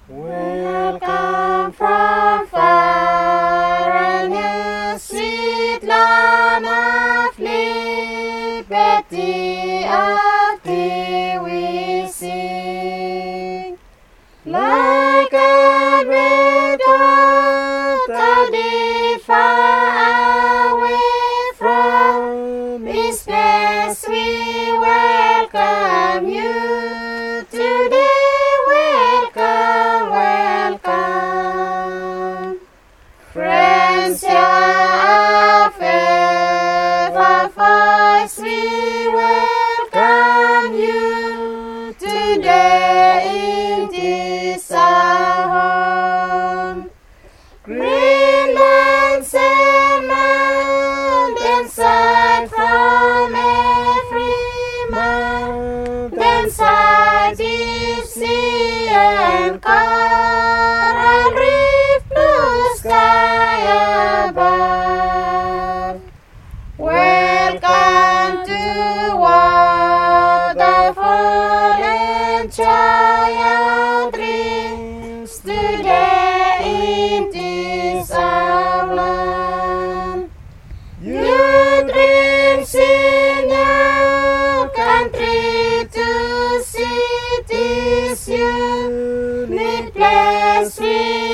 Welcome from far and near, sweet Lamb of liberty, of thee we sing. Like a great God, thou did far away from His place, we welcome you today. Welcome, welcome. Friends, your faith, our voice, we welcome you today in this our home. Greenlands and mountainside, from every mountainside, deep sea and coral reef, blue sky above. Welcome to what the fallen child dreams today in this our land. You dreams in your country to see this unique place.